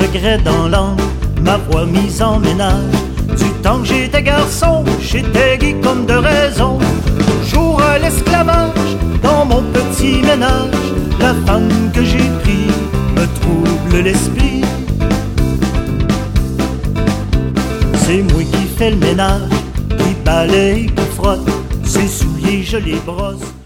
regret dans l'âme, ma voix mise en ménage. Du temps que j'étais garçon, j'étais gay comme de raison. Toujours à l'esclavage, dans mon petit ménage. La femme que j'ai pris me trouble l'esprit. C'est moi qui fais le ménage, qui balaye, qui frotte. Ses souliers, je les brosse.